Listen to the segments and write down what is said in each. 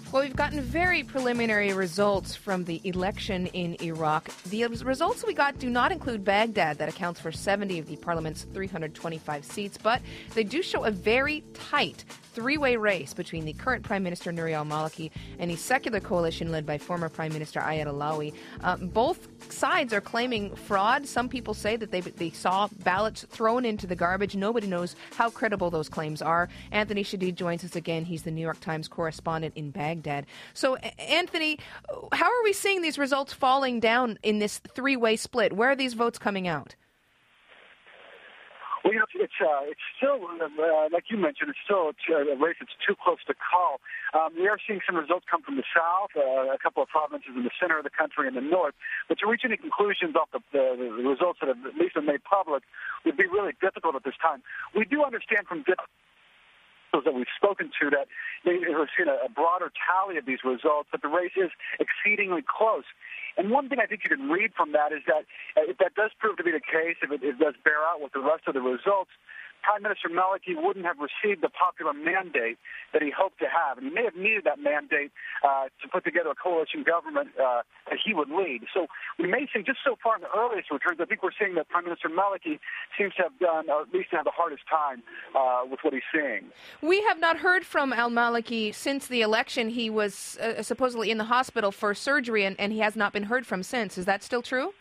Well, we've gotten very preliminary results from the election in Iraq. The results we got do not include Baghdad, that accounts for 70 of the parliament's 325 seats, but they do show a very tight three-way race between the current Prime Minister Nouri al-Maliki and a secular coalition led by former Prime Minister Ayad Allawi. Both sides are claiming fraud. Some people say that they saw ballots thrown into the garbage. Nobody knows how credible those claims are. Anthony Shadid joins us again. He's the New York Times correspondent in Baghdad. So, Anthony, how are we seeing these results falling down in this three-way split? Where are these votes coming out? Well, it's still, like you mentioned, it's still a race that's too close to call. We are seeing some results come from the south, a couple of provinces in the center of the country and the north. But to reach any conclusions off the results that have at least been made public would be really difficult at this time. We do understand from that we've spoken to that we've seen a broader tally of these results, but the race is exceedingly close. And one thing I think you can read from that is that if that does prove to be the case, if it does bear out with the rest of the results, Prime Minister Maliki wouldn't have received the popular mandate that he hoped to have. And he may have needed that mandate to put together a coalition government that he would lead. So we may see, just so far in the earliest returns, I think we're seeing that Prime Minister Maliki seems to have done, or at least have the hardest time with what he's seeing. We have not heard from al-Maliki since the election. He was supposedly in the hospital for surgery, and he has not been heard from since. Is that still true?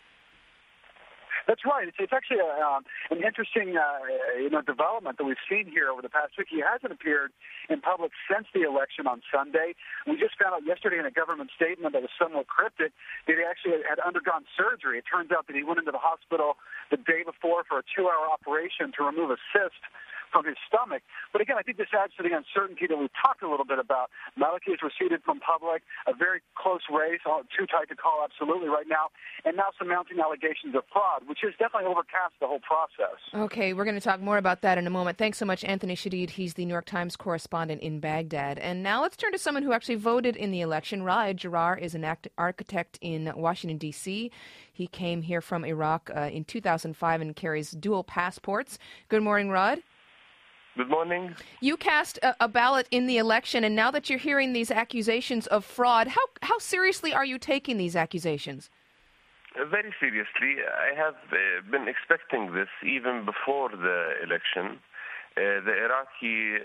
That's right. It's actually an interesting development that we've seen here over the past week. He hasn't appeared in public since the election on Sunday. We just found out yesterday in a government statement that was somewhat cryptic that he actually had undergone surgery. It turns out that he went into the hospital the day before for a 2-hour operation to remove a cyst from his stomach. But again, I think this adds to the uncertainty that we've talked a little bit about. Maliki has receded from public, a very close race, too tight to call absolutely right now, and now some mounting allegations of fraud, which has definitely overcast the whole process. Okay, we're going to talk more about that in a moment. Thanks so much, Anthony Shadid. He's the New York Times correspondent in Baghdad. And now let's turn to someone who actually voted in the election. Raed Jarrar is an architect in Washington, D.C. He came here from Iraq in 2005 and carries dual passports. Good morning, Raed. Good morning. You cast a ballot in the election, and now that you're hearing these accusations of fraud, how seriously are you taking these accusations? Very seriously. I have been expecting this even before the election. The Iraqi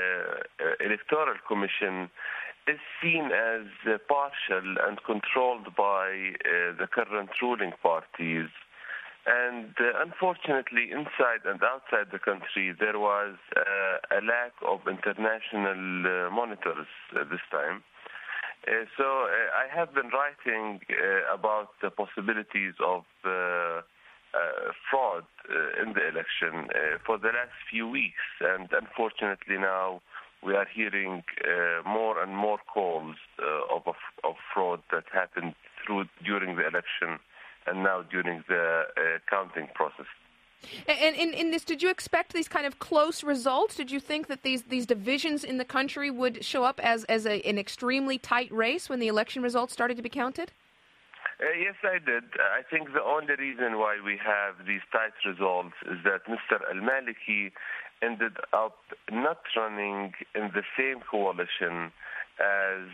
Electoral Commission is seen as partial and controlled by the current ruling parties. And unfortunately, inside and outside the country, there was a lack of international monitors this time. So I have been writing about the possibilities of fraud in the election for the last few weeks. And unfortunately now we are hearing more and more calls of fraud that happened during the election and now during the counting process. And in this, did you expect these kind of close results? Did you think that these divisions in the country would show up as an extremely tight race when the election results started to be counted? Yes, I did. I think the only reason why we have these tight results is that Mr. al-Maliki ended up not running in the same coalition as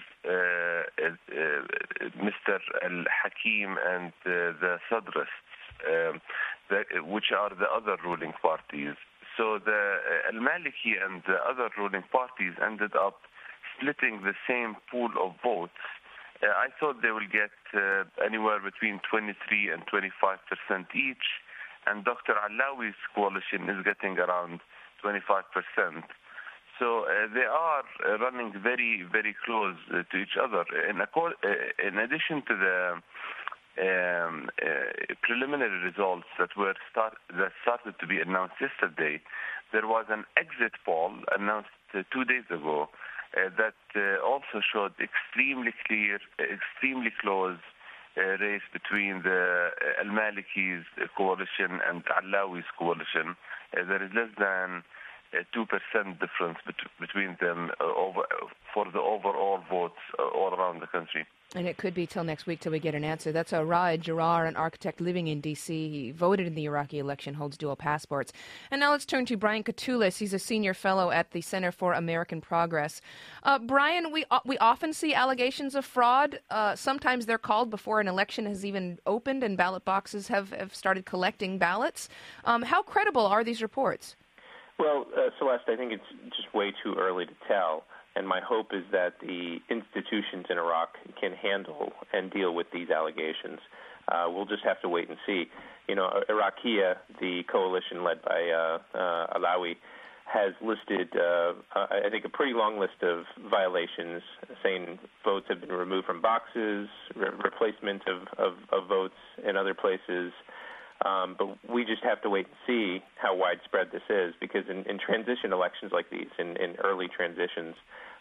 Mr. al-Hakim and the Sadrists, which are the other ruling parties. So the al-Maliki and the other ruling parties ended up splitting the same pool of votes. I thought they will get anywhere between 23 and 25% each, and Dr. Allawi's coalition is getting around 25%. So they are running very, very close to each other. In addition to the preliminary results that started to be announced yesterday, there was an exit poll announced 2 days ago that also showed extremely close race between the al-Maliki's coalition and Allawi's coalition. There is less than a 2% difference between them for the overall votes all around the country. And it could be till next week till we get an answer. That's Raed Jarrar, an architect living in D.C. He voted in the Iraqi election, holds dual passports. And now let's turn to Brian Katulis. He's a senior fellow at the Center for American Progress. Brian, we often see allegations of fraud. Sometimes they're called before an election has even opened and ballot boxes have started collecting ballots. How credible are these reports? Well, Celeste, I think it's just way too early to tell. And my hope is that the institutions in Iraq can handle and deal with these allegations. We'll just have to wait and see. You know, Iraqia, the coalition led by Alawi, has listed, I think, a pretty long list of violations, saying votes have been removed from boxes, replacement of votes in other places. But we just have to wait and see how widespread this is, because in transition elections like these, in early transitions,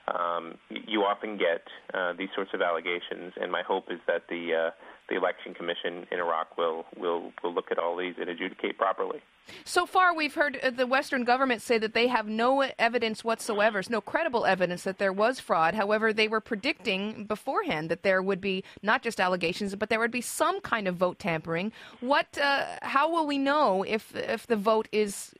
you often get these sorts of allegations, and my hope is that the Election Commission in Iraq will look at all these and adjudicate properly. So far, we've heard the Western government say that they have no evidence whatsoever, no credible evidence that there was fraud. However, they were predicting beforehand that there would be not just allegations, but there would be some kind of vote tampering. How will we know if the vote is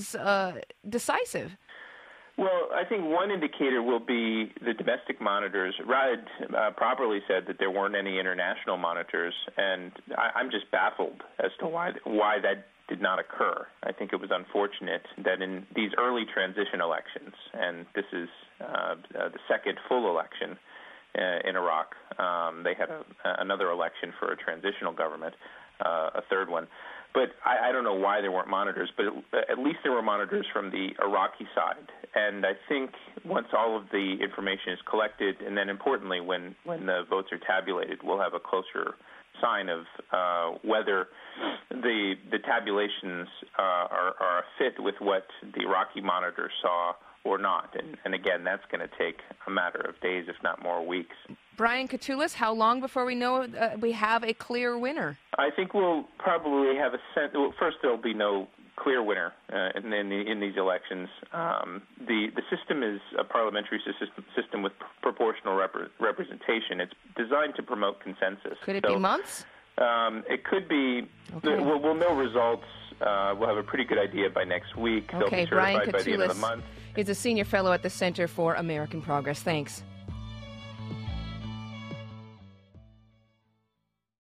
decisive? Well, I think one indicator will be the domestic monitors. Raed properly said that there weren't any international monitors, and I'm just baffled as to why that did not occur. I think it was unfortunate that in these early transition elections, and this is the second full election in Iraq, they had another election for a transitional government, a third one. But I don't know why there weren't monitors, but at least there were monitors from the Iraqi side. And I think once all of the information is collected, and then importantly, when the votes are tabulated, we'll have a closer sign of whether the tabulations are a fit with what the Iraqi monitors saw or not. And again, that's going to take a matter of days, if not more weeks. Brian Katulis, how long before we know we have a clear winner? I think we'll probably have a sense. Well, first, there'll be no clear winner in these elections. The system is a parliamentary system with proportional representation. It's designed to promote consensus. Could it be months? It could be. Okay. We'll know results. We'll have a pretty good idea by next week. Okay, They'll be certified by the end of the month. Is a senior fellow at the Center for American Progress. Thanks.